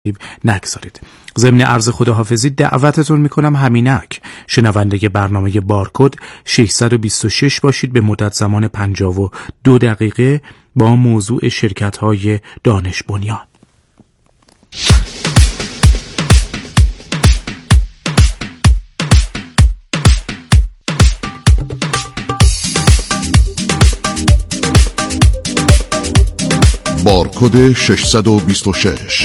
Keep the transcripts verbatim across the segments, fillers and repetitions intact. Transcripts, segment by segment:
نگذارید. ضمن عرض خداحافظی دعوتتون میکنم همینک شنونده برنامه بارکد ششصد و بیست و شش باشید به مدت زمان پنجاه و دو دقیقه با موضوع شرکت‌های دانش بنیان. بارکد ششصد و بیست و شش.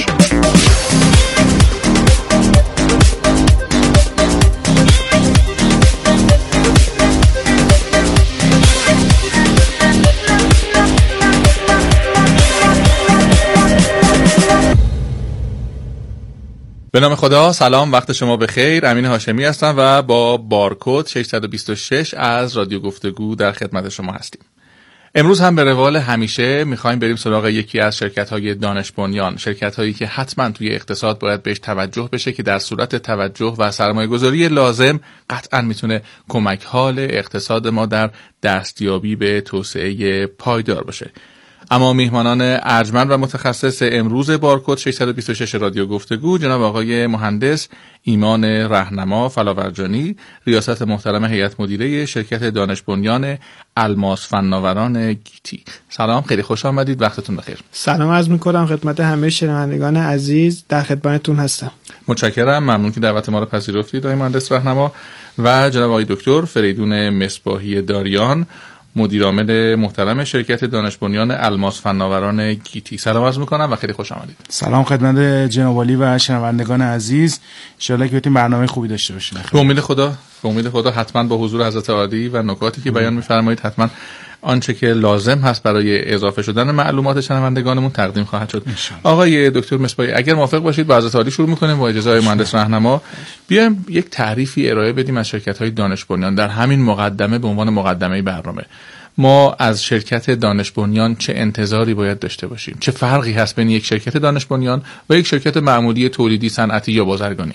به نام خدا، سلام، وقت شما بخیر. امین هاشمی هستم و با بارکد ششصد و بیست و شش از رادیو گفتگو در خدمت شما هستیم. امروز هم به روال همیشه میخوایم بریم سراغ یکی از شرکت‌های دانش بنیان، شرکت‌هایی که حتما توی اقتصاد باید بهش توجه بشه که در صورت توجه و سرمایه‌گذاری لازم قطعا میتونه کمک حال اقتصاد ما در دستیابی به توسعه پایدار باشه. اما میهمانان ارجمند و متخصص امروز بارکد ششصد و بیست و شش رادیو گفتگو جناب آقای مهندس ایمان رهنما فلاورجانی، ریاست محترم هیئت مدیره شرکت دانش بنیان الماس فناوران گیتی. سلام، خیلی خوش آمدید، وقتتون بخیر. سلام عرض می‌کنم خدمت همه شنوندگان عزیز، در خدمتتون هستم. متشکرم، ممنون که دعوت ما رو پذیرفتید آقای مهندس رهنما. و جناب آقای دکتر فریدون مصباحی داریان، مدیرعامل محترم شرکت دانش بنیان الماس فناوران گیتی. سلام عرض می‌کنم و خیلی خوش آمدید. سلام خدمت جناب عالی و شنوندگان عزیز. ان شاءالله که بتونیم برنامه خوبی داشته باشیم. به امید خدا، به امید خدا حتما با حضور حضرت عالی و نکاتی که بیان می‌فرمایید حتما آنچه که لازم هست برای اضافه شدن معلومات شنوندگانمون تقدیم خواهد شد. آقای دکتر مصباحی، اگر موافق باشید با حضرت عالی شروع می‌کنیم با اجازه آقای مهندس رهنما. بیایم یک تعریفی ارائه بدیم از شرکت‌های دانش بنیان در همین مقدمه به عنوان مقدمه برنامه. ما از شرکت دانش بنیان چه انتظاری باید داشته باشیم؟ چه فرقی هست بین یک شرکت دانش بنیان و یک شرکت معمولی تولیدی، صنعتی یا بازرگانی؟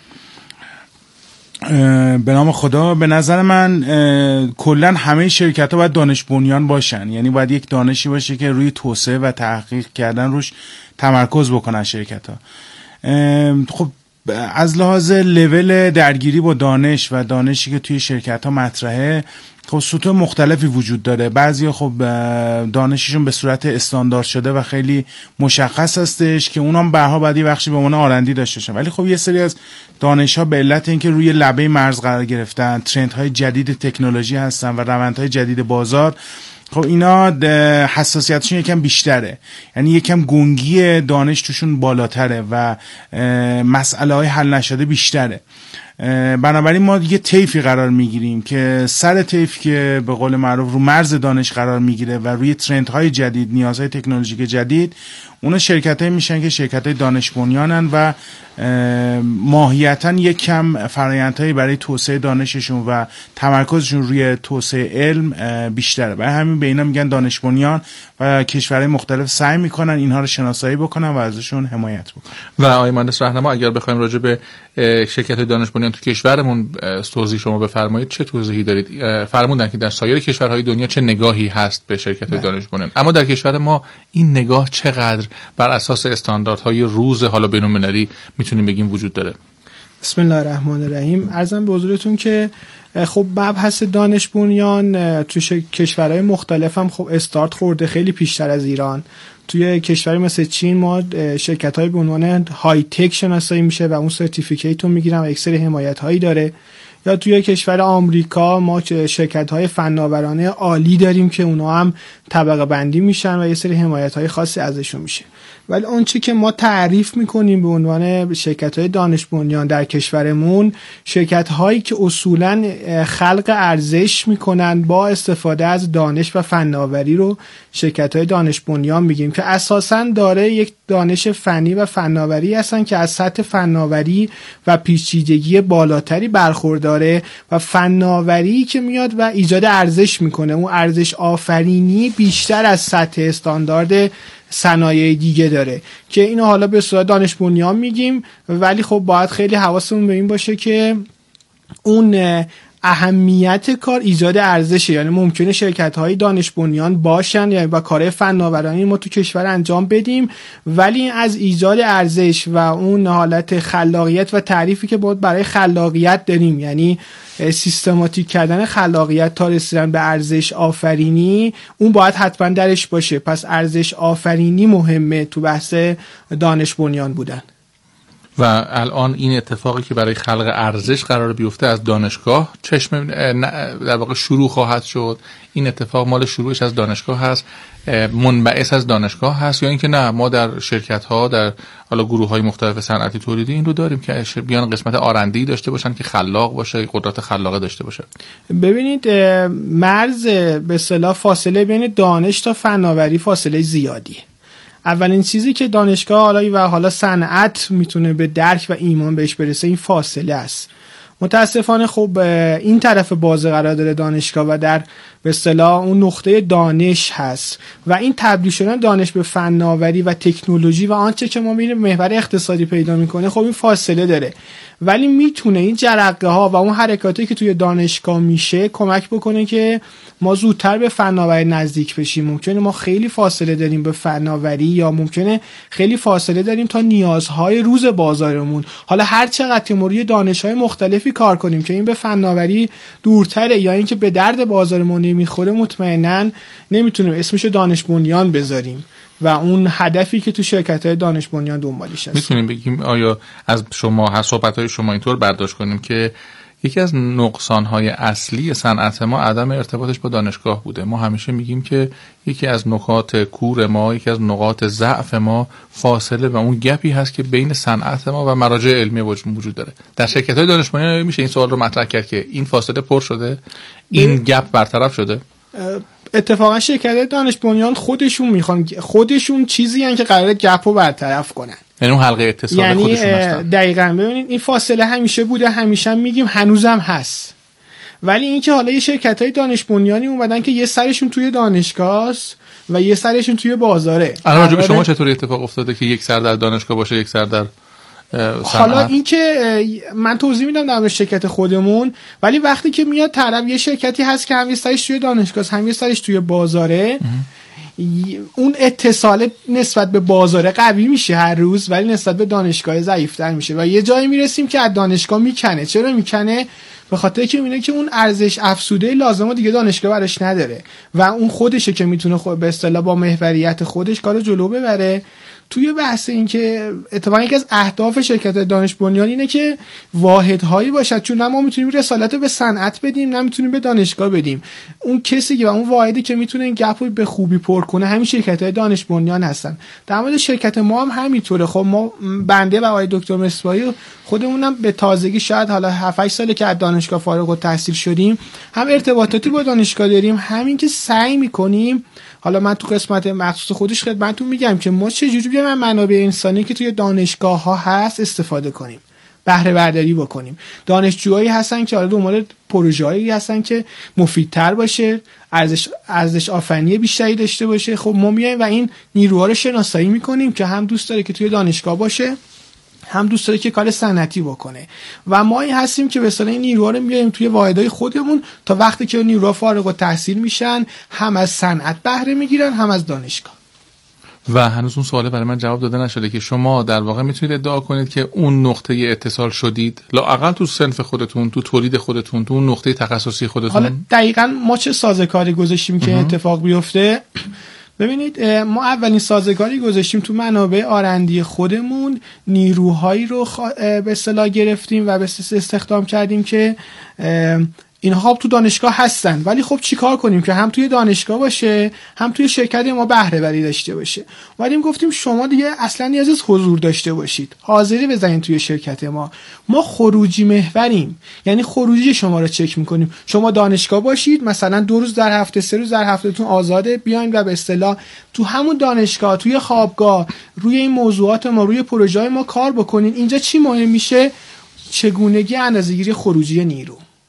به نام خدا، به نظر من کلا همه شرکت ها باید دانش بنیان باشن، یعنی باید یک دانشی باشه که روی توسعه و تحقیق کردن روش تمرکز بکنن شرکت ها. خب از لحاظ لول درگیری با دانش و دانشی که توی شرکت ها مطرحه، خب سطوح مختلفی وجود داره. بعضی خب دانششون به صورت استاندارد شده و خیلی مشخص هستش که اونام بهها بعدی بخشی به عنوان آرندی داشته باشن، ولی خب یه سری از دانش‌ها به علت اینکه روی لبه مرز قرار گرفتن، ترندهای جدید تکنولوژی هستن و روندهای جدید بازار، خب اینا حساسیتشون یکم بیشتره، یعنی یکم گنگی دانش توشون بالاتره و مسئله های حل نشده بیشتره. بنابراین ما یه طیفی قرار میگیریم که سر طیف که به قول معروف رو مرز دانش قرار میگیره و روی ترندهای جدید، نیازهای تکنولوژیک جدید، اونا شرکتایی میشن که شرکتای دانش بنیانن و ماهیتاً یک کم فرآیندهایی برای توسعه دانششون و تمرکزشون روی توسعه علم بیشتره. برای همین به اینا میگن دانش بنیان و کشورهای مختلف سعی میکنن اینها رو شناسایی بکنن و ازشون حمایت بکنن. و آقای مهندس رهنما، اگر بخوایم راجع به شرکت دانش بنیان تو کشورمون توضیح شما بفرمایید، چه توضیحی دارید؟ فرمودن که در سایر کشورهای دنیا چه نگاهی هست به شرکت دانش بنیان، اما در کشور ما این نگاه چقدر بر اساس استانداردهای روز حالا بین‌المللی میتونیم بگیم وجود داره؟ بسم الله الرحمن الرحیم. عرضم به حضورتون که خب مبحث دانش بنیان تو کشورهای مختلف هم خب استارت خورده خیلی پیشتر از ایران. توی کشوری مثل چین ما شرکت‌های به عنوان های تک شناسایی میشه و اون سرتیفیکیت رو میگیرن و یک سری حمایت‌هایی داره. یا توی کشور آمریکا ما شرکت‌های فناورانه عالی داریم که اونا هم طبقه بندی میشن و یه سری حمایت‌های خاصی ازشون میشه. ولی اون چی که ما تعریف میکنیم به عنوان شرکت‌های دانش بنیان در کشورمون، شرکت‌هایی که اصولاً خلق ارزش میکنن با استفاده از دانش و فناوری رو شرکت‌های دانش بنیان میگیم که اساساً داره یک دانش فنی و فناوری هستن که از سطح فناوری و پیچیدگی بالاتری برخورداره و فناوری که میاد و ایجاد ارزش میکنه، اون ارزش آفرینی بیشتر از سطح استاندارد صنایع دیگه داره که اینو حالا به صورت دانش بنیان میگیم. ولی خب باید خیلی حواسمون به این باشه که اون اهمیت کار ایجاد ارزشه. یعنی ممکنه شرکت‌های دانش بنیان باشن یعنی با کار فناورانه ما تو کشور انجام بدیم، ولی از ایجاد ارزش و اون حالت خلاقیت و تعریفی که باید برای خلاقیت داریم، یعنی سیستماتیک کردن خلاقیت تا رسیدن به ارزش آفرینی، اون باید حتما درش باشه. پس ارزش آفرینی مهمه تو بحث دانش بنیان بودن. و الان این اتفاقی که برای خلق ارزش قرار بیفته از دانشگاه چشم در واقع شروع خواهد شد. این اتفاق مال شروعش از دانشگاه هست، منبعث از دانشگاه هست، یا اینکه نه ما در شرکت ها در حالا گروه های مختلف صنعتی تولیدی این رو داریم که بیان قسمت آرندی داشته باشن که خلاق باشه، قدرت خلاقه داشته باشه. ببینید مرز به اصطلاح فاصله بین دانش تا فناوری فاصله زیادیه. اولین چیزی که دانشگاه حالا و حالا صنعت میتونه به درک و ایمان بهش برسه این فاصله است. متاسفانه خب این طرف بازه قرار داره دانشگاه و در به اصطلاح اون نقطه دانش هست و این تبدیل شدن دانش به فناوری و تکنولوژی و آنچه که ما میبینیم محور اقتصادی پیدا میکنه، خب این فاصله داره، ولی میتونه این جرقه ها و اون حرکاتی که توی دانشگاه میشه کمک بکنه که ما زودتر به فناوری نزدیک بشیم. ممکنه ما خیلی فاصله داریم به فناوری یا ممکنه خیلی فاصله داریم تا نیازهای روز بازارمون. حالا هر چقدر که ما روی دانش‌های مختلفی کار کنیم که این به فناوری دورتره یا اینکه به درد بازارمون نمیخوره، مطمئناً نمیتونیم اسمشو دانش بنیان بذاریم و اون هدفی که تو شرکت‌های دانش بنیان دنبالش هست. میتونیم بگیم آیا از شما هر صحبت‌های شما اینطور برداشت کنیم که یکی از نقصان‌های اصلی صنعت ما عدم ارتباطش با دانشگاه بوده؟ ما همیشه میگیم که یکی از نکات کور ما، یکی از نقاط ضعف ما فاصله و اون گپی هست که بین صنعت ما و مراجع علمی وجود داره. در شرکت‌های دانش بنیان میشه این سوال رو مطرح کرد که این فاصله پر شده، این گپ برطرف شده؟ اتفاقا شرکت‌های دانش بنیان خودشون میخوان، خودشون چیزی هستن که قراره گپ رو برطرف کنن، یعنی اون حلقه اتصال یعنی خودشون هستن. دقیقاً ببینید این فاصله همیشه بوده، همیشه میگیم هنوزم هست، ولی اینکه حالا یه شرکت‌های دانش بنیانی اومدن که یه سرشون توی دانشگاه است و یه سرشون توی بازاره. الان راجع به شما چطوری اتفاق افتاده که یک سر در دانشگاه باشه یک سر در حالا این که من توضیح میدم در شرکت خودمون، ولی وقتی که میاد طرف یه شرکتی هست که هم یه سرش توی دانشگاه است هم یه سرش توی بازاره، اون اتصال نسبت به بازاره قوی میشه هر روز، ولی نسبت به دانشگاه ضعیف‌تر میشه و یه جایی میرسیم که از دانشگاه میکنه. چرا میکنه؟ به خاطر که میبینه که اون ارزش افزوده لازمه دیگه دانشگاه براش نداره و اون خودشه که میتونه خود به اصطلاح با محوریت خودش کارو جلو ببره. توی بحث این که اتفاقا یکی از اهداف شرکت دانش بنیان اینه که واحدهایی باشد، چون نه ما میتونیم رسالت رو به صنعت بدیم نه میتونیم به دانشگاه بدیم. اون کسی که و اون واحدی که میتونه این گپ رو به خوبی پر کنه همین شرکت‌های دانش بنیان هستن. در مورد شرکت ما هم همینطوره. خب ما بنده و آقای دکتر مصباحی خودمونم به تازگی شاید حالا هفت هشت ساله که از دانشگاه فارغ التحصیل شدیم، هم ارتباطاتی با دانشگاه داریم، همین که سعی میکنیم. حالا من تو قسمت مخصوص خودش خدمتتون میگم که ما چه جوری بیایم منابع انسانی که توی دانشگاه ها هست استفاده کنیم، بهره برداری بکنیم. دانشجوهایی هستن که حالا دنبال پروژه‌ای هستن که مفیدتر باشه، ارزش ارزش آفرینی بیشتری داشته باشه. خب ما میایم و این نیروها رو شناسایی میکنیم که هم دوست داره که توی دانشگاه باشه، هم دوست داره که کار صنعتی بکنه و ما این هستیم که به اصطلاح این نیروها رو میاریم توی واحدهای خودمون تا وقتی که نیروها فارغ التحصیل میشن هم از صنعت بهره میگیرن هم از دانشگاه. و هنوز اون سواله برای من جواب داده نشده که شما در واقع میتونید ادعا کنید که اون نقطه اتصال شدید لااقل تو صنف خودتون، تو تولید خودتون، تو اون نقطه تخصصی خودتون. حالا دقیقاً ما چه سازوکاری گذاشتیم که اتفاق بیفته؟ ببینید ما اولین سازگاری گذاشتیم تو منابع آرندی خودمون، نیروهایی رو به اصطلاح گرفتیم و به استخدام کردیم که اینها تو دانشگاه هستن، ولی خب چیکار کنیم که هم توی دانشگاه باشه هم توی شرکت ما بهره وری داشته باشه. ولی گفتیم شما دیگه اصلا نیاز از حضور داشته باشید، حاضری بزنید توی شرکت ما. ما خروجی محوریم، یعنی خروجی شما رو چک میکنیم. شما دانشگاه باشید، مثلا دو روز در هفته سه روز در هفتهتون آزاده، بیاین و به اصطلاح تو همون دانشگاه توی خوابگاه روی این موضوعات ما، روی پروژه‌های ما کار بکنین. اینجا چی مهم میشه؟ چگونگی اندازه‌گیری خروجی نیرو.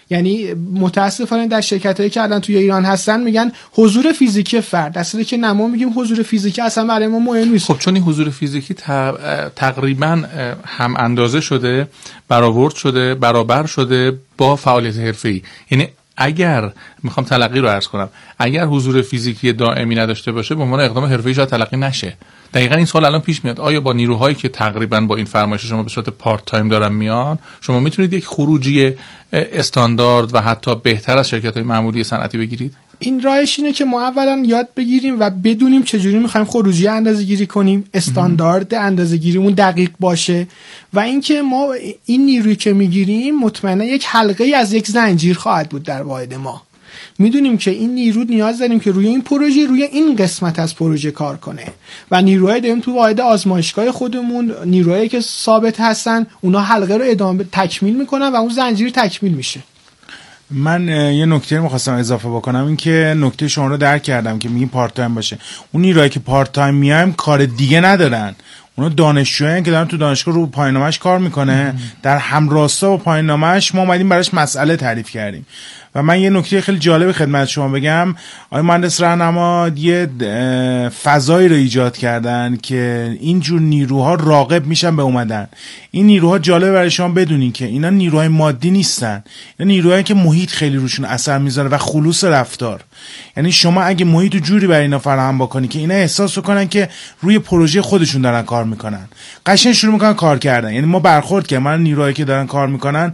یعنی متاسفانه در شرکتایی که الان توی ایران هستن میگن حضور فیزیکی فرد، اصلا که نه ما میگیم حضور فیزیکی اصلا برای ما مهم نیست. خب چون این حضور فیزیکی تقریبا هم اندازه شده، برآورد شده، برابر شده با فعالیت حرفه‌ای. یعنی اگر میخوام تلقی رو عرض کنم، اگر حضور فیزیکی دائمی نداشته باشه به عنوان اقدام حرفه‌ای شاید تلقی نشه. دقیقاً این سوال الان پیش میاد، آیا با نیروهایی که تقریباً با این فرمایش شما به صورت پارت تایم دارن میان، شما میتونید یک خروجی استاندارد و حتی بهتر از شرکت‌های معمولی صنعتی بگیرید؟ این راهش اینه که ما اولا یاد بگیریم و بدونیم چجوری میخوایم خروجی اندازه‌گیری کنیم، استاندارد اندازه‌گیریمون دقیق باشه و اینکه ما این نیرویی که میگیریم مطمئنا یک حلقه از یک زنجیر خواهد بود در واحد ما. میدونیم که این نیرو نیاز داریم که روی این پروژه، روی این قسمت از پروژه کار کنه و نیروهای داریم تو واحد آزمایشگاه خودمون، نیروهایی که ثابت هستن اونا حلقه رو ادامه تکمیل میکنن و اون زنجیر تکمیل میشه. من یه نکته رو می‌خواستم اضافه بکنم، این که نکته شما رو درک کردم که میگین پارت تایم باشه. اون نیروهایی که پارت تایم میایم کار دیگه ندارن، اونا دانشجویان که دارن تو دانشگاه رو پایان‌نامه‌اش کار میکنه، در همراستا با پایان‌نامه‌اش ما اومدیم براش مسئله تعریف کردیم. و من یه نکته خیلی جالب خدمت شما بگم، آقای مهندس راهنما یه فضایی رو ایجاد کردن که اینجور نیروها راغب میشن به اومدن. این نیروها جالب برای شما بدونین که اینا نیروهای مادی نیستن، اینا نیروهایی که محیط خیلی روشون اثر میذاره و خلوص رفتار. یعنی شما اگه محیط رو جوری برای اینا فراهم بکنی که اینا احساس کنن که روی پروژه خودشون دارن کار میکنن، قشنگ شروع میکنن کار کردن. یعنی ما برخورد که من نیروهایی که دارن کار میکنن،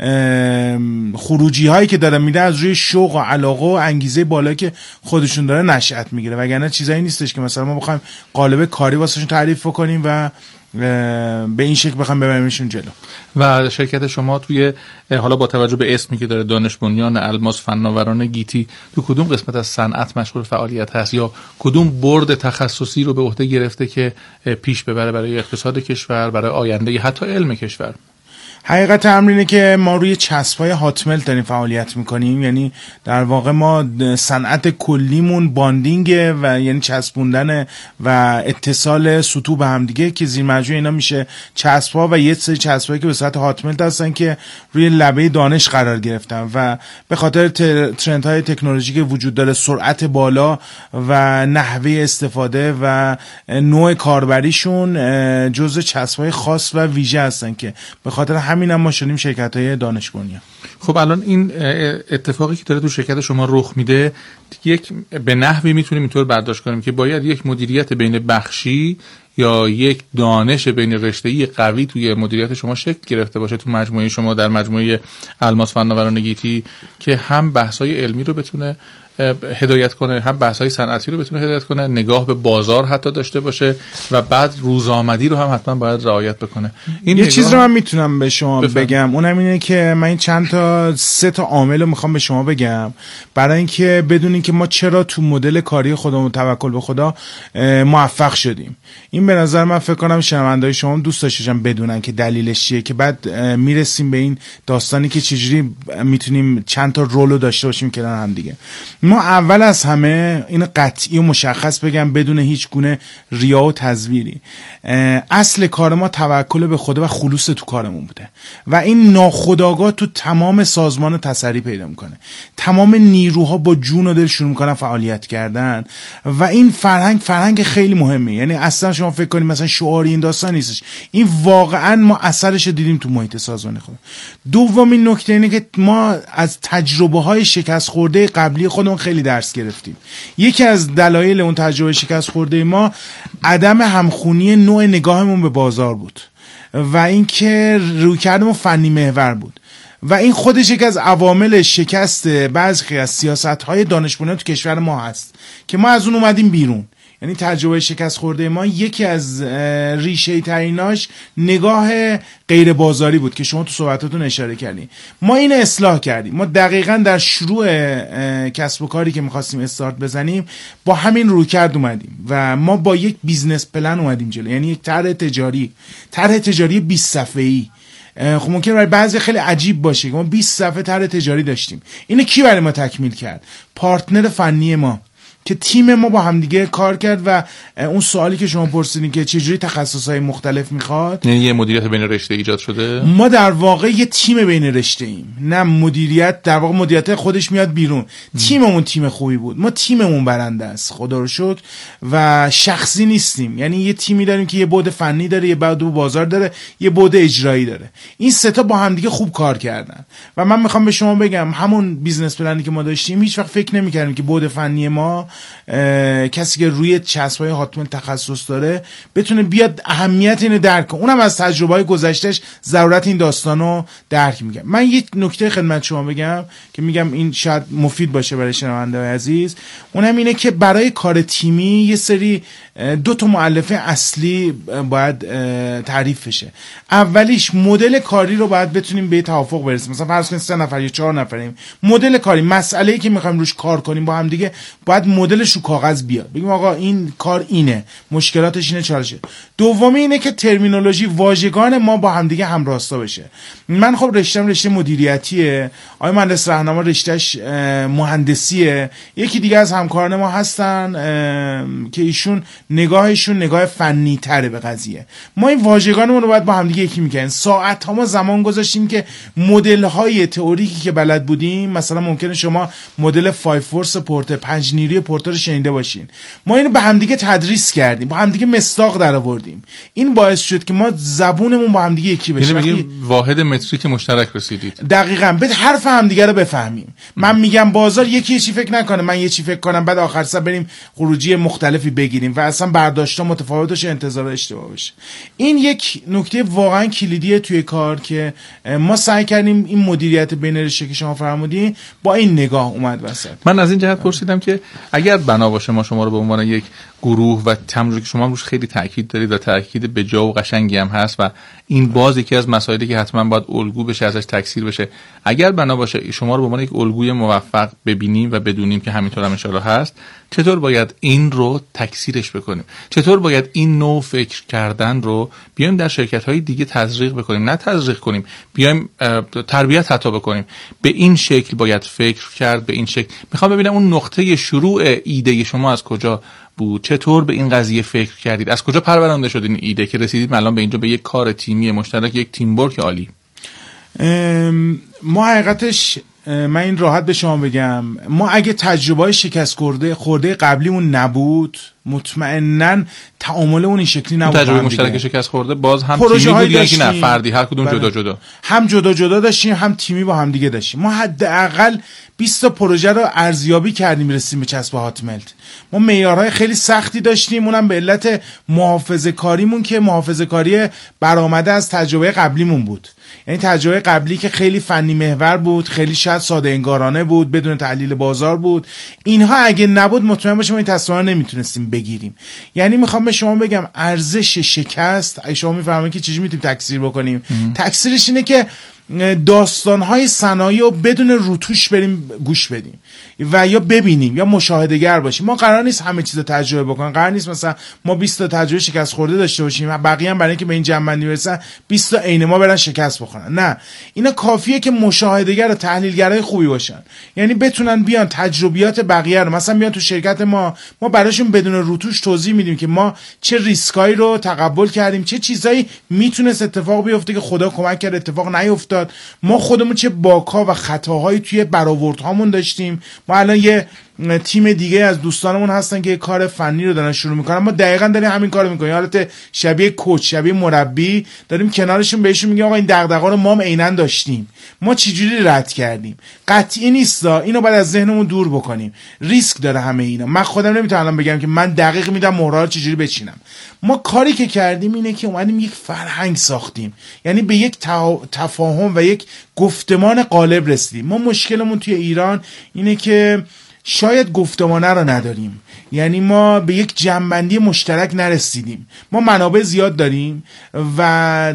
خروجی هایی که دارن میده از روی شوق و علاقه و انگیزه بالا که خودشون داره نشأت میگیره، وگرنه چیزایی نیستش که مثلا ما بخوایم قالب کاری واسهشون تعریف بکنیم و به این شکل بخوام ببریمشون جلو. و شرکت شما توی حالا با توجه به اسمی که داره، دانش بنیان الماس فناوران گیتی، تو کدوم قسمت از صنعت مشغول فعالیت هست یا کدوم برد تخصصی رو به عهده گرفته که پیش ببره برای اقتصاد کشور، برای آینده حتی علم کشور؟ حقیقت امر اینه که ما روی چسبای هاتمل داریم فعالیت میکنیم. یعنی در واقع ما صنعت کلیمون باندینگه و یعنی چسبوندن و اتصال سطوح به هم دیگه که زیر مجموعه اینا میشه چسب‌ها و یه سری چسبایی که به صورت هاتمل هستن که روی لبه دانش قرار گرفتن و به خاطر ترندهای تکنولوژی که وجود داره، سرعت بالا و نحوه استفاده و نوع کاربریشون جزء چسبای خاص و ویژه هستن که به خاطر همین هم ما شدیم شرکت‌های دانش بنیان. خب الان این اتفاقی که داره تو شرکت شما رخ میده، یک به نحوی میتونیم اینطور برداشت کنیم که باید یک مدیریت بین بخشی یا یک دانش بین رشته‌ای قوی توی مدیریت شما شکل گرفته باشه تو مجموعه شما، در مجموعه الماس فناوران گیتی، که هم بحث‌های علمی رو بتونه هدایت کنه، هم بحث‌های صنعتی رو بتونه هدایت کنه، نگاه به بازار حتی داشته باشه و بعد روزآمدی رو هم حتما باید رعایت بکنه. این یه چیز رو من میتونم به شما بفهم. بگم، اونم اینه که من این چند تا سه تا عامل رو میخوام به شما بگم برای اینکه بدونین که ما چرا تو مدل کاری خودمون توکل به خدا موفق شدیم. این به نظر من فکر کنم شنونده‌های شما دوست داشتن بدونن که دلیلش چیه، که بعد میرسیم به این داستانی که چجوری میتونیم چند تا رولو داشته باشیم کنار هم دیگه. ما اول از همه این قطعی و مشخص بگم بدون هیچ گونه ریا و تزویری، اصل کار ما توکل به خدا و خلوص تو کارمون بوده و این ناخودآگاه تو تمام سازمان تسری پیدا میکنه. تمام نیروها با جون و دل شروع میکنن فعالیت کردن و این فرهنگ فرهنگ خیلی مهمه. یعنی اصلا شما فکر کنید مثلا شعاری این داستان نیستش، این واقعا ما اثرش دیدیم تو محیط سازمان خود. دومین نکته اینه که ما از تجربه های شکست خورده قبلی خودمون خیلی درس گرفتیم. یکی از دلایل اون تجربه شکست خورده ما عدم همخونی نوع نگاهمون به بازار بود و اینکه رویکردمون فنی محور بود و این خودش یک از عوامل شکست بعضی از سیاست‌های دانش بنیان تو کشور ما هست که ما از اون اومدیم بیرون. یعنی تجربه شکست خورده ما یکی از ریشه تریناش نگاه غیر بازاری بود که شما تو صحبتاتون اشاره کردین. ما این اصلاح کردیم. ما دقیقاً در شروع کسب و کاری که می‌خواستیم استارت بزنیم با همین رویکرد اومدیم و ما با یک بیزنس پلن اومدیم جلو، یعنی یک طرح تجاری، طرح تجاری بیست صفحه‌ای. خب ممکنه برای بعضی خیلی عجیب باشه که ما بیست صفحه طرح تجاری داشتیم. اینو کی برای ما تکمیل کرد؟ پارتنر فنی ما. که تیم ما با همدیگه کار کرد و اون سوالی که شما پرسیدین که چجوری تخصصهای مختلف میخواد، یعنی یه مدیریت بین رشته ایجاد شده. ما در واقع یه تیم بین رشته ایم، نه مدیریت. در واقع مدیریت خودش میاد بیرون. تیممون تیم خوبی بود، ما تیممون برنده است خدا رو شکر و شخصی نیستیم. یعنی یه تیمی داریم که یه بعد فنی داره، یه بعد بازار داره، یه بعد اجرایی داره. این سه تا با همدیگه خوب کار کردن و من میخوام به شما بگم همون بیزنس پلنی که ما داشتیم هیچ وقت فکر نمی‌کردیم که بعد فنی ما کسی که روی چسبای هاتمل تخصص داره بتونه بیاد اهمیت اینو درک کنه. اونم از تجربه‌های گذشتهش ضرورت این داستانو درک میگم. من یک نکته خدمت شما بگم که میگم این شاید مفید باشه برای شنونده‌های عزیز. اونم اینه که برای کار تیمی یه سری دو تا مؤلفه اصلی باید تعریف بشه. اولیش مدل کاری رو باید بتونیم به توافق برسیم. مثلا فرض کنید سه نفر یا چهار نفریم، مدل کاری، مسئله‌ای که می‌خوایم روش کار کنیم با هم دیگه باید مدلش رو کاغذ بیاد، بگیم آقا این کار اینه، مشکلاتش اینه، چالشه. دومی اینه که ترمینولوژی، واژگان ما با هم دیگه همراستا بشه. من خب رشته‌ام رشته مدیریتیه، آقای مهندس راهنما رشتهش مهندسیه، یکی دیگه از همکاران ما هستن که ایشون نگاهشون نگاه فنی تره به قضیه. ما این واژگانمون رو باید با هم دیگه یکی میکنیم. ساعت ها ما زمان گذاشتیم که مدل های تئوریکی که بلد بودیم، مثلا ممکنه شما مدل فایو فورس پورتر، پنج نیروی پورتر رو شنیده باشین، ما اینو به هم دیگه تدریس کردیم، با هم دیگه مصداق درآوردیم. این باعث شد که ما زبونمون با هم دیگه یکی بشه. یعنی میگیم واحد متریک مشترک رسیدید. دقیقاً به حرف هم دیگه رو بفهمیم. من میگم بازار یکی یه چی فکر نکنه، من یه چی فکر کنم، بعد آخر سر بریم خروجی مختلفی بگیریم و اصلا برداشت‌ها متفاوت باشه، انتظار اشتباه بشه. این یک نکته واقعا کلیدیه توی کار که ما سعی کردیم این مدیریت بین رشته که شما فرمودین با این نگاه اومد وسط. من از این جهت پرسیدم که اگر بنا باشه ما شما رو به عنوان یک گروه و همونجوری که شما روش خیلی تاکید دارید و تاکید به جا و قشنگی هم هست و این باز یکی از مسائلی که حتما باید الگو بشه، ازش تکثیر بشه، اگر بنا باشه شما رو به عنوان یک الگوی موفق ببینیم و بدونیم که همینطور هم ان شاءالله هست، چطور باید این رو تکثیرش بکنیم؟ چطور باید این نوع فکر کردن رو بیایم در شرکت‌های دیگه تزریق بکنیم؟ نه تزریق کنیم، بیایم تربیت حتی بکنیم. به این شکل باید فکر کرد، به این شکل. میخوام ببینم اون نقطه شروع ایده شما از کجا بود؟ چطور به این قضیه فکر کردید؟ از کجا پرورانده شد این ایده که رسیدید الان به اینجا، به یک کار تیمی مشترک، یک تیم ورک عالی؟ ما حقیقتش من این راحت به شما بگم، ما اگه تجربه شکست خورده خورده قبلیمون نبود، مطمئناً تعامل اون این شکلی نبود. تجربه مشترک شکست خورده باز هم تیمی بود یا نه فردی، هر کدوم جدا جدا؟ هم جدا جدا داشتیم، هم تیمی با هم دیگه داشتیم. ما حداقل بیست تا پروژه رو ارزیابی کردیم رسیدیم به چسب هاتملت. ما معیارهای خیلی سختی داشتیم، اونم به علت محافظه کاریمون که محافظه کاری برآمده از تجربه قبلیمون بود. یعنی تجربه قبلی که خیلی فنی محور بود، خیلی شاید ساده انگارانه بود، بدون تحلیل بازار بود. اینها اگه نبود مطمئن باشیم این تصمیم‌ها رو نمیتونستیم بگیریم. یعنی میخوام به شما بگم ارزش شکست، اگه شما میفهمید که چجوری میتونیم تکثیر بکنیم، تکثیرش اینه که داستان‌های صنایع رو بدون روتوش بریم گوش بدیم و یا ببینیم یا مشاهده‌گر باشیم. ما قرار نیست همه چیز رو تجربه بکنیم. قرار نیست مثلا ما بیست تا تجربه شکست خورده داشته باشیم، بقیه هم برای اینکه به این جنبندی برسن بیست تا عین ما برن شکست بخورن. نه، اینا کافیه که مشاهده‌گر و تحلیلگرای خوبی باشن، یعنی بتونن بیان تجربیات بقیه رو، مثلا بیان تو شرکت ما، ما براشون بدون روتوش توضیح میدیم که ما چه ریسکایی رو تقبل کردیم، چه چیزایی میتونست اتفاق بیفته که خدا کمک کرد اتفاق نیفتاد، ما خودمون چه باک‌ها و خطاهایی توی برآوردهامون داشتیم. ما الان یه تیم دیگه از دوستانمون هستن که کار فنی رو دارن شروع میکنن، ما دقیقاً داریم همین کارو میکنیم، حالت شبیه کوچ، شبیه مربی، داریم کنارشون بهشون میگیم آقا این دغدغه‌ها رو ما هم عیناً داشتیم، ما چجوری رد کردیم. قطعی نیستا، اینو باید از ذهنمون دور بکنیم، ریسک داره همه اینا. من خودم نمیتونم بگم که من دقیق میدم مهرها رو چجوری بچینم. ما کاری که کردیم اینه که اومدیم یک فرهنگ ساختیم، یعنی به یک تفاهم و یک گفتمان غالب رسیدیم. ما مشکلمون توی ایران اینه که شاید گفتمانه رو نداریم، یعنی ما به یک جنبندی مشترک نرسیدیم. ما منابع زیاد داریم و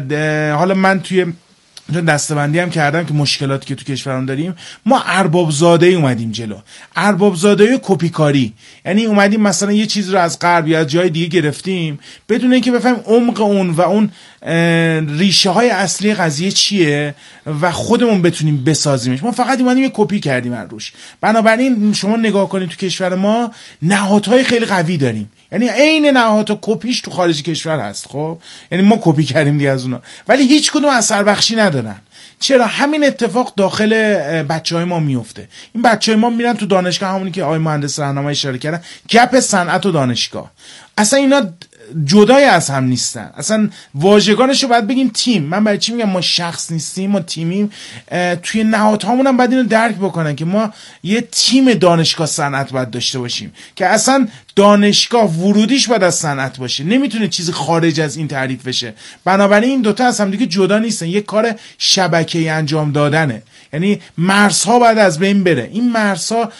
حالا من توی دسته‌بندی هم کردم که مشکلاتی که تو کشورمون داریم، ما ارباب زاده اومدیم جلو، ارباب زاده کپی کاری، یعنی اومدیم مثلا یه چیز رو از غرب یا از جای دیگه گرفتیم بدون اینکه بفهمیم عمق اون و اون ریشه های اصلی قضیه چیه و خودمون بتونیم بسازیمش. ما فقط اومدیم یه کپی کردیم از روش. بنابراین شما نگاه کنید تو کشور ما نهادهای خیلی قوی داریم، یعنی عین نهادها کپیش تو خارج کشور هست. خب یعنی ما کپی کردیم دیگه از اونا، ولی هیچ کدوم اثر بخشی ندارن. چرا؟ همین اتفاق داخل بچهای ما میفته. این بچهای ما میرن تو دانشگاه، همونی که آقای مهندس راهنمایی اشاره کردن، گپ صنعت و دانشگاه. اصلا اینا جدای از هم نیستن، اصلا واژگانشو باید بگیم تیم. من برای چی میگم ما شخص نیستیم، ما تیمیم. توی نهادهامون هم باید اینو درک بکنن که ما یه تیم دانشگاه صنعت باید داشته باشیم که اصلا دانشگاه ورودیش باید از صنعت باشه، نمیتونه چیزی خارج از این تعریف بشه. بنابراین این دوتا از هم دیگه جدا نیستن، یه کار شبکه‌ای انجام دادنه. یعنی مرزها باید از بین بره. این مرزها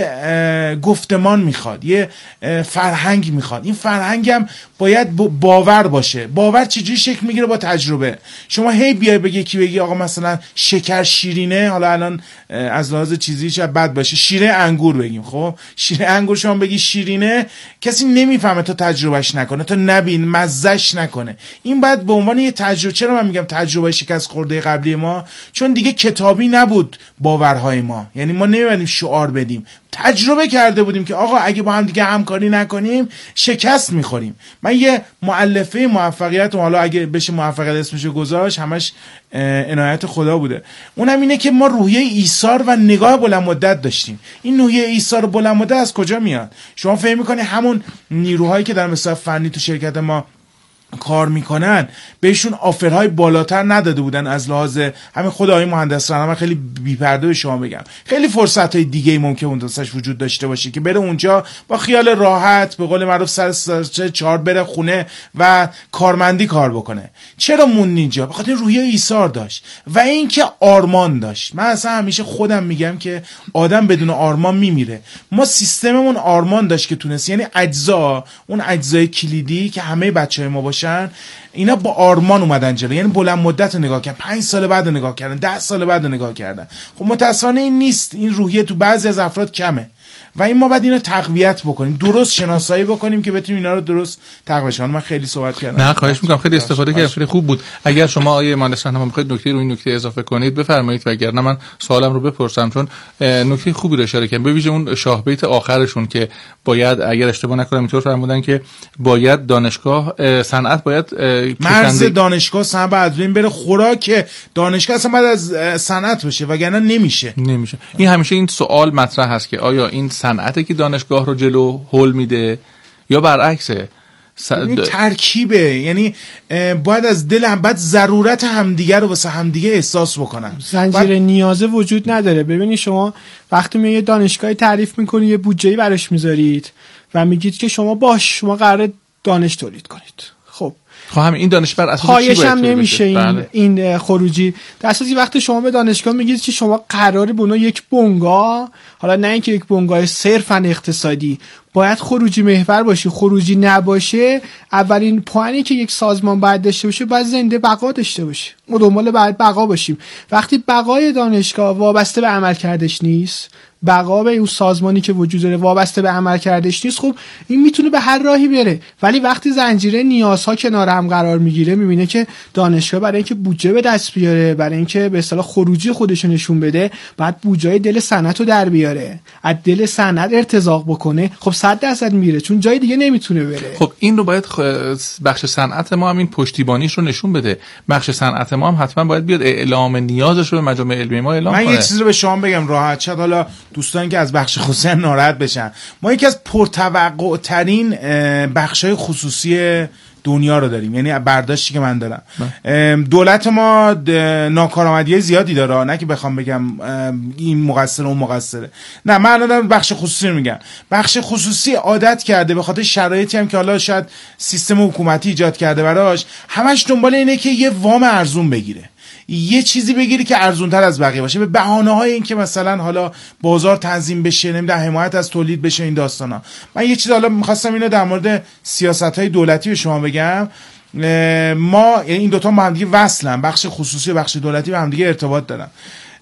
یه گفتمان میخواد، یه فرهنگ میخواد. این فرهنگ هم باید باور باشه. باور چجوری شکل میگیره؟ با تجربه. شما هی بیای بگی کی بگی آقا مثلا شکر شیرینه، حالا الان از لحاظ چیزی شاید بد باشه، شیره انگور بگیم. خب شیره انگور شما بگی شیرینه، کسی نمیفهمه تا تجربهش نکنه، تا نبین مزهش نکنه. این باید به عنوان یه تجربه. چرا من میگم تجربه شکست خورده قبلی ما؟ چون دیگه کتابی نبود باورهای ما. یعنی ما نمی‌بینیم شعار بدیم، تجربه کرده بودیم که آقا اگه با هم دیگه همکاری نکنیم شکست میخوریم. من یه مؤلفه موفقیت، و حالا اگه بشه موفقیت اسمشو گذاشت، همش عنایت خدا بوده. اونم اینه که ما روحیه ایثار و نگاه بلند مدت داشتیم. این روحیه ایثار بلند مدت از کجا میاد؟ شما فهم میکنی همون نیروهایی که در مثلا فنی تو شرکت ما کار میکنن بهشون آفرهای بالاتر نداده بودن از لحاظ همین خود آقای مهندس راهنما. خیلی بی‌پرده به شما بگم، خیلی فرصت‌های دیگه‌ای ممکن اون دستش وجود داشته باشه که بره اونجا با خیال راحت، به قول معروف سر سر چهار بره خونه و کارمندی کار بکنه. چرا مون اینجا؟ به خاطر روحیه ایثار داشت و اینکه آرمان داشت. من اصلا همیشه خودم میگم که آدم بدون آرمان میمیره. ما سیستممون آرمان داشت که تونست، یعنی اجزا، اون اجزای کلیدی که همه بچه‌های ما باشن، اینا با آرمان اومدن جلو. یعنی بلند مدت نگاه کردن، پنج سال بعد نگاه کردن، ده سال بعد نگاه کردن. خب متأسفانه این نیست. این روحیه تو بعضی از افراد کمه و این ما باید اینو تقویت بکنیم، درست شناسایی بکنیم که بتونیم اینا رو درست تقویت کنیم. من خیلی صحبت کردم. نه خواهش می‌کنم، خیلی استفاده کردید، خیلی خوب بود. اگر شما آیه مهندس راهنما می‌خواید نکته رو این نکته اضافه کنید بفرمایید، وگرنه من سوالم رو بپرسم، چون نکته خوبی رو اشاره کردن. ببینید اون شاه بیت آخرشون که باید، اگر اشتباه نکنم اینطور فرمودن که باید دانشگاه صنعت باید مرز دانشگاه صنعت از بین بره، خوراک دانشگاه اصلا باید از صنعت باشه، وگرنه نمیشه نمیشه. این همیشه این سوال مطرح هست که آیا این صنعته که دانشگاه رو جلو هول میده یا برعکسه؟ س... این ترکیبه. یعنی باید از دل هم، بعد ضرورت همدیگه رو واسه همدیگه احساس بکنن. زنجیره بعد... نیازه وجود نداره. ببینید شما وقتی می یه دانشگاهی تعریف میکنی، یه بودجه‌ای براش میذارید و میگید که شما باش شما قراره دانش تولید کنید. خب خب همین این دانش بر اساس پایش هم نمیشه این بله. این خروجی در اساسی وقتی شما به دانشگاه میگید که شما قراره به اونها یک بنگاه، حالا نه اینکه یک بنگاه صرفا اقتصادی، باید خروجی محور باشه. خروجی نباشه، اولین پوانی که یک سازمان باید داشته باشه باید زنده بقا داشته باشه. ما دنبال باید بقا باشیم. وقتی بقای دانشگاه وابسته به عملکردش نیست، بقا به اون سازمانی که وجود داره وابسته به عملکردش نیست، خب این میتونه به هر راهی بره. ولی وقتی زنجیره نیازها کنار هم قرار میگیره، میبینه که دانشگاه برای اینکه بودجه به دست بیاره، برای اینکه به اصطلاح خروجی خودش نشون بده، بعد بودجه دل صنعت رو در بیاره، از دل صنعت ارتزاق بکنه. خب صد درصد میره، چون جای دیگه نمیتونه بره. خب این رو باید بخش صنعت ما هم این پشتیبانیش رو نشون بده. بخش صنعت ما هم حتما باید بیاد اعلام نیازش رو به مجامع علمی ما اعلام کنه. من یه چیزی رو به شما بگم راحت شد، حالا دوستان که از بخش خصوصی ناراحت بشن. ما یکی از پرتوقع ترین بخش‌های خصوصی دنیا رو داریم، یعنی برداشتی که من دارم نه. دولت ما ناکارآمدی زیادی داره، نه که بخوام بگم این مقصر اون مقصره، نه من الان بخش خصوصی رو میگم. بخش خصوصی عادت کرده به خاطر شرایطی هم که حالا شاید سیستم حکومتی ایجاد کرده براش، همش دنبال اینه که یه وام ارزون بگیره، یه چیزی بگیری که ارزونتر از بقیه باشه، به بهانه‌های این که مثلا حالا بازار تنظیم بشه، نمیدونم حمایت از تولید بشه، این داستانا. من یه چیز حالا می‌خواستم اینو در مورد سیاست‌های دولتی به شما بگم. ما این دوتا با هم دیگه وصلن، بخش خصوصی و بخش دولتی با هم دیگه ارتباط دارن.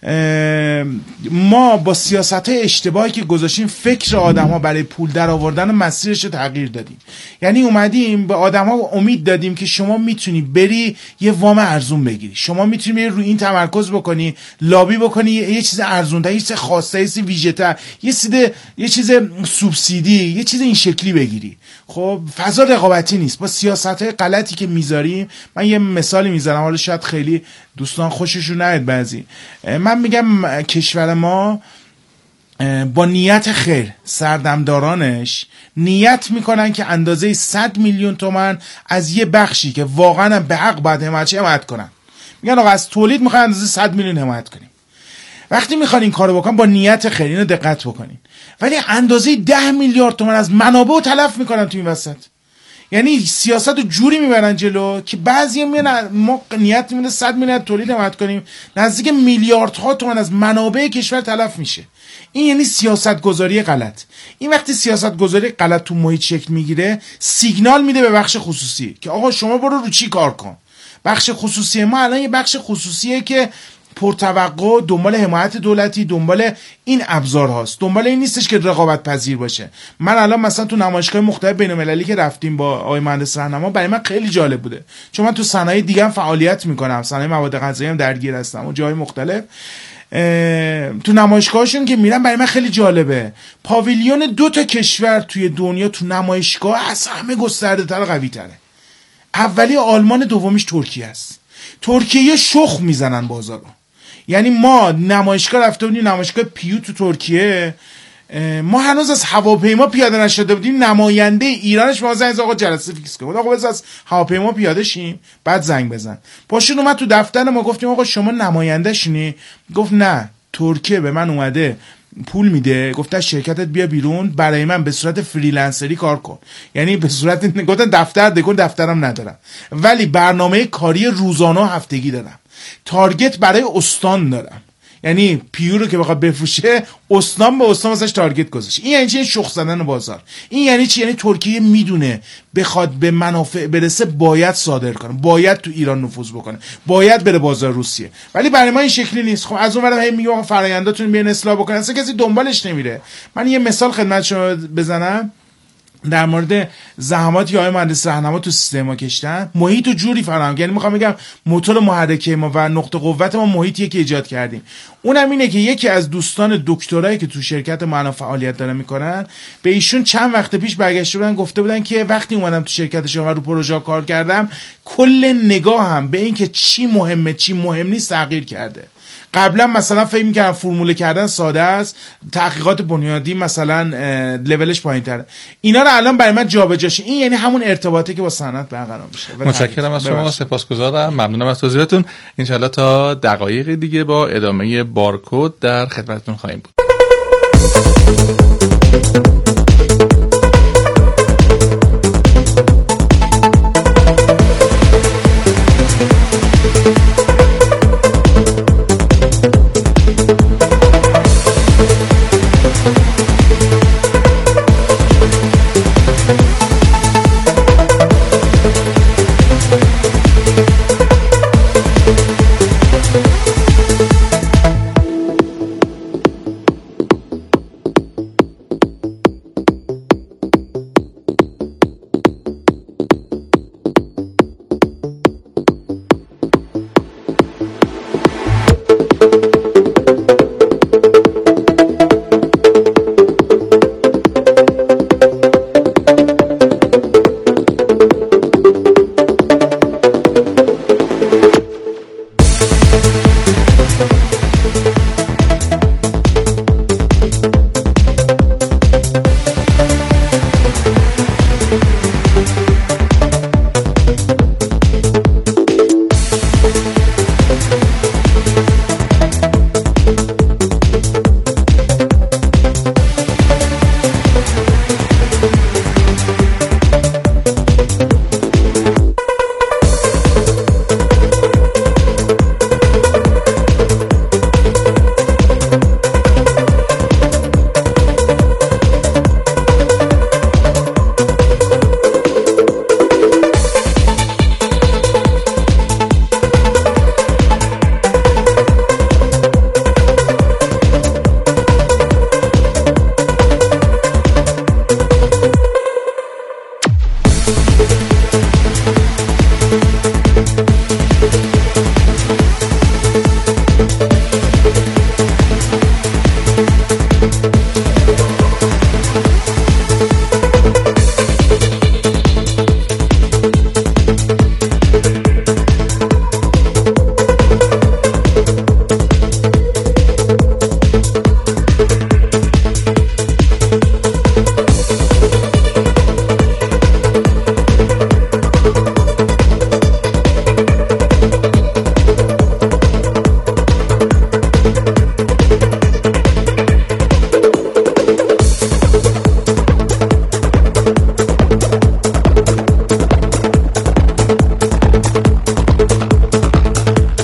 ما با سیاست‌های اشتباهی که گذاشتیم فکر آدم‌ها برای پول در آوردن مسیرش رو تغییر دادیم. یعنی اومدیم به آدم‌ها امید دادیم که شما میتونی بری یه وام ارزون بگیری، شما میتونی بری روی این تمرکز بکنی، لابی بکنی یه چیز ارزون‌تر، یه چیز خاصه، یه چیز ویژه‌تر، یه چیز یه چیز سوبسیدی، یه چیز این شکلی بگیری. خب فضا رقابتی نیست. با سیاست‌های غلطی که میذاریم، من یه مثالی میذارم، حالا شاید خیلی دوستان خوششون نیاد بعضی. من میگم کشور ما با نیت خیر سردمدارانش نیت میکنن که اندازه صد میلیون تومان از یه بخشی که واقعا به حق باید حمایت حمایت کنن. میگن آقا از تولید میخوان اندازه صد میلیون حمایت کنیم. وقتی میخوان این کارو بکنن با نیت خیر، اینو دقت بکنین، ولی اندازه ده میلیارد تومان از منابع رو تلف میکنن تو این وسط. یعنی سیاست رو جوری میبرن جلو که بعضی میگن ما نیت میمونه صد میلیارد تولید حمایت کنیم، نزدیک میلیاردها تومان از منابع کشور تلف میشه. این یعنی سیاست گذاری غلط. این وقتی سیاست گذاری غلط تو محیط شکل میگیره، سیگنال میده به بخش خصوصی که آقا شما برو رو چی کار کن. بخش خصوصی ما الان یه بخش خصوصیه که پرتوقع، دنبال حمایت دولتی، دنبال این ابزار هاست، دنبال این نیستش که رقابت پذیر باشه. من الان مثلا تو نمایشگاه مختلف بین‌المللی که رفتیم با آقای مهندس راهنما، برای من خیلی جالب بوده، چون من تو صنایع دیگه هم فعالیت میکنم، صنایع مواد غذایی هم درگیر هستم و جای مختلف. تو نمایشگاهشون که میرم برای من خیلی جالبه. پاویلیون دو تا کشور توی دنیا تو نمایشگاه از همه گسترده تر و قوی تره. اولی آلمان، دومیش ترکیه است. ترکیه شخم میزنن بازارو. یعنی ما نمایشگاه رفته بودیم، نمایشگاه پیو تو ترکیه، ما هنوز از هواپیما پیاده نشده بودیم، نماینده ایرانش ما زنگ زد آقا جلسه فیکس کن. آقا بذار از هواپیما پیاده شیم بعد زنگ بزن. پاشون اومد تو دفتر ما، گفتیم آقا شما نماینده شونی؟ گفت نه، ترکیه به من اومده پول میده، گفته شرکتت بیا بیرون برای من به صورت فریلنسری کار کن. یعنی به صورت گفتن دفتر دکون، دفترم ندارم ولی برنامه کاری روزانه و هفتگی دارم، تارگت برای استان دارم. یعنی پیو رو که بخواد بفروشه، استان به استان واسش تارگت گذاشت. این یعنی چی؟ شخص زدن بازار. این یعنی چی؟ یعنی ترکیه میدونه بخواد به منافع برسه باید صادر کنه، باید تو ایران نفوذ بکنه، باید بره بازار روسیه. ولی برای ما این شکلی نیست. خب از اون ور هم میگم آقا فرآینداتون بیان اصلاح بکنن، اصلا کسی دنبالش نمیره. من یه مثال خدمت شما بزنم در مورد زحماتی که آقای مهندس راهنما تو سیستم ما کشتن. محیط و جوری فراهم، یعنی میخوام بگم موتور محرکه ما و نقطه قوت ما محیطیه که ایجاد کردیم. اونم اینه که یکی از دوستان دکترایی که تو شرکت ما الان فعالیت دارن میکنن، به ایشون چند وقت پیش برگشته بودن گفته بودن که وقتی اومدم تو شرکت شما رو پروژه کار کردم، کل نگاهم به این که چی مهمه چی مهم نیست تغییر کرده. قبلا مثلا فکر می‌کردم فرموله کردن ساده است، تحقیقات بنیادی مثلا لولش پایین‌تره. اینا رو الان برای من جابجاشه. این یعنی همون ارتباطی که با صنعت برقرار میشه. متشکرم از شما، سپاسگزارم، ممنونم از توضیحاتون. ان شاءالله تا دقایق دیگه با ادامه بارکد در خدمتتون خواهیم بود.